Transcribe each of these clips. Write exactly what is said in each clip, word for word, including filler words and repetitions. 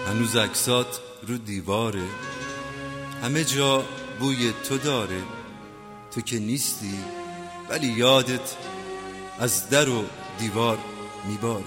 هنوز عکسات رو دیواره، همه جا بوی تو داره. تو که نیستی ولی یادت از در و دیوار میباره.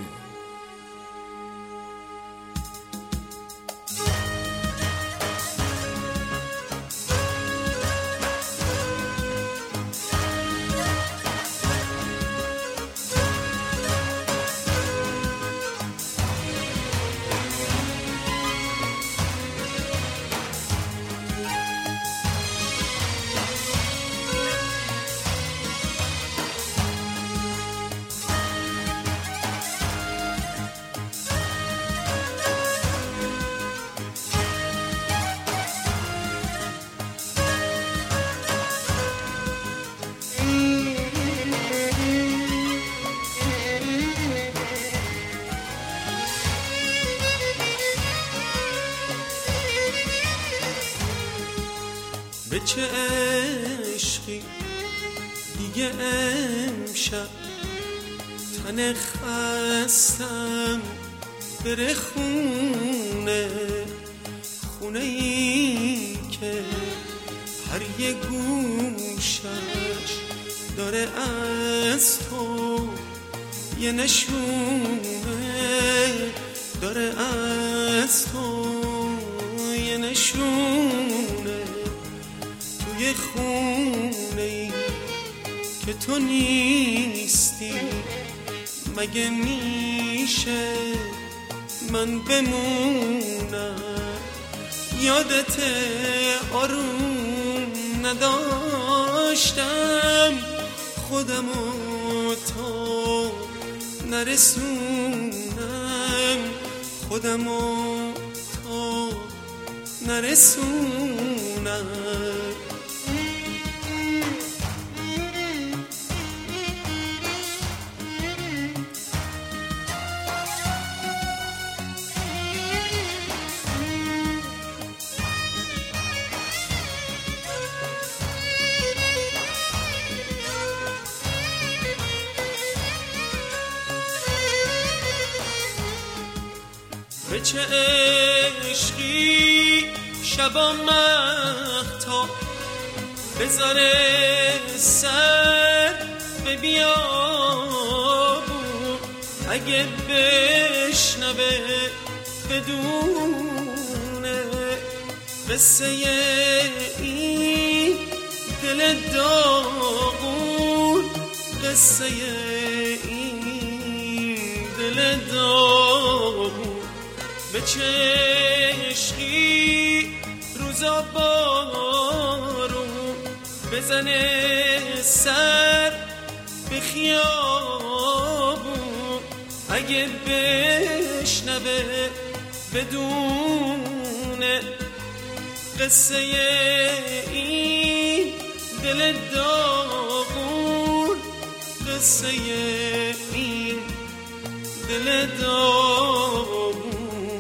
به چه عشقی دیگه امشب تن خستم بره خونه، خونه ای که هر یه گوشش داره از تو یه نشونه، داره از تو یه نشونه. توی خونه ای که تو نیستی مگه میشه من بمونم؟ یادت آروم نداشتم خودمو تا نرسونم، خودمو تا نرسونم. به چه عشقی شبا مهتاب بذاره سر به بیابون، اگه بشنوه بدونه قصه این دل داغون، قصه این دل داغون. به چه عشقی روزا بارون بزنه سر به خیابون، اگه بشنوه بدونه قصه این دل داغون، قصه این دل داغون.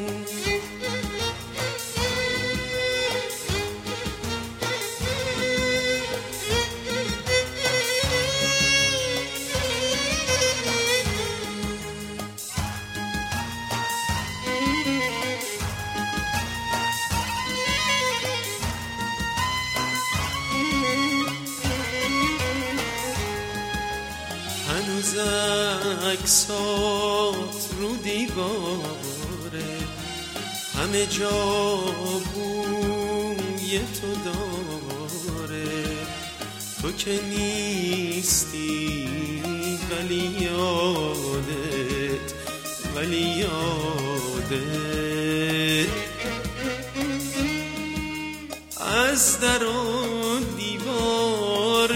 هنوز عکسات رو دیواره، همه جا بوی تو داره. تو که نیستی ولی یادت، ولی یادت از در و دیوار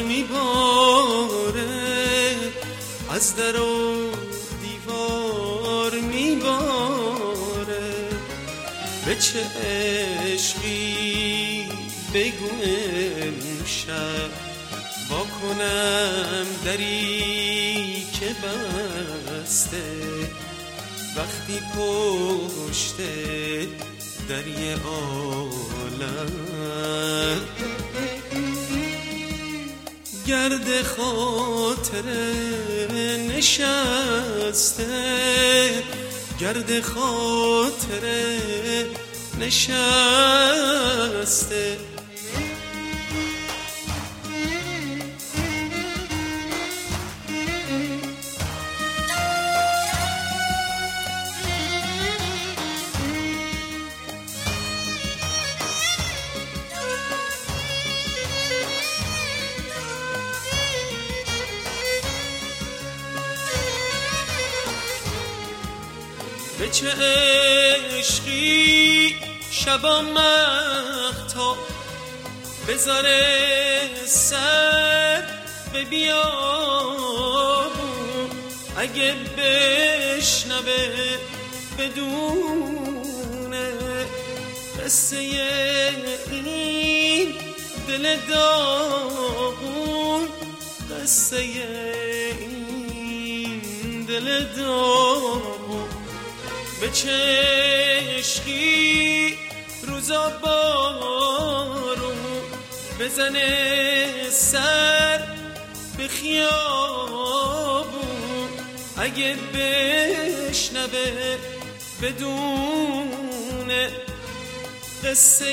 میباره، از در و دیوار میباره. به چه عشقی بگو امشب وا کنم دری که بسته، وقتی پشت دری عالم گرد خاطر نشسته، گرد خاطره نشسته. به چه عشقی شبا مختا بذاره سر به بیابون، اگه بشنوه بدونه قصه این دل داغون، قصه این دل داغون. به چه عشقی روزا بارون بزنه سر به خیابون، اگه بشنوه بدونه قصه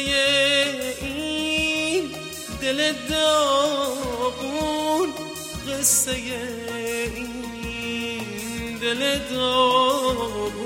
این دل داغون، قصه این دل داغون.